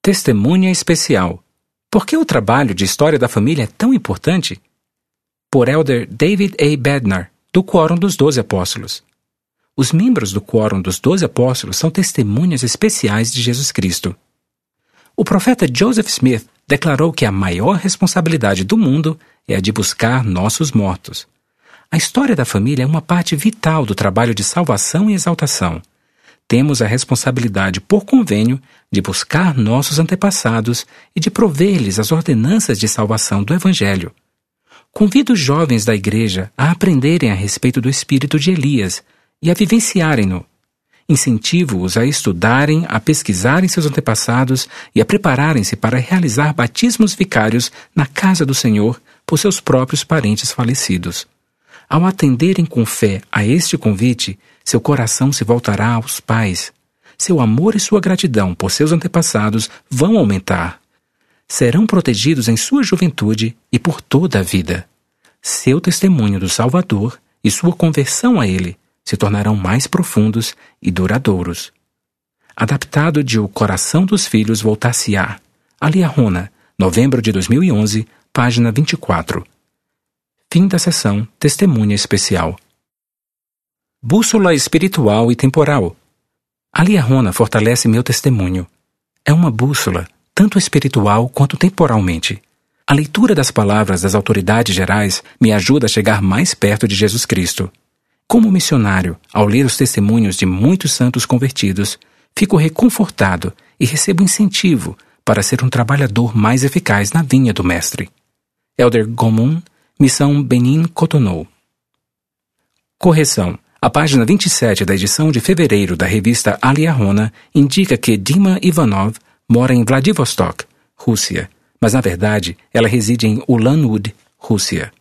Testemunha especial. Por que o trabalho de história da família é tão importante? Por Elder David A. Bednar, do Quórum dos 12 Apóstolos. Os membros do Quórum dos 12 Apóstolos são testemunhas especiais de Jesus Cristo. O profeta Joseph Smith declarou que a maior responsabilidade do mundo é a de buscar nossos mortos. A história da família é uma parte vital do trabalho de salvação e exaltação. Temos a responsabilidade, por convênio, de buscar nossos antepassados e de prover-lhes as ordenanças de salvação do Evangelho. Convido os jovens da igreja a aprenderem a respeito do espírito de Elias e a vivenciarem-no. Incentivo-os a estudarem, a pesquisarem seus antepassados e a prepararem-se para realizar batismos vicários na casa do Senhor por seus próprios parentes falecidos. Ao atenderem com fé a este convite, seu coração se voltará aos pais. Seu amor e sua gratidão por seus antepassados vão aumentar. Serão protegidos em sua juventude e por toda a vida. Seu testemunho do Salvador e sua conversão a Ele se tornarão mais profundos e duradouros. Adaptado de O Coração dos Filhos Voltar-se-á. Aliahona, novembro de 2011, página 24. Fim da sessão Testemunha Especial. Bússola espiritual e temporal. Aliahona fortalece meu testemunho. É uma bússola, tanto espiritual quanto temporalmente. A leitura das palavras das autoridades gerais me ajuda a chegar mais perto de Jesus Cristo. Como missionário, ao ler os testemunhos de muitos santos convertidos, fico reconfortado e recebo incentivo para ser um trabalhador mais eficaz na vinha do Mestre. Elder Gomun, Missão Benin-Cotonou. Correção. A página 27 da edição de fevereiro da revista Aliahona indica que Dima Ivanov mora em Vladivostok, Rússia, mas na verdade ela reside em Ulan-Ude, Rússia.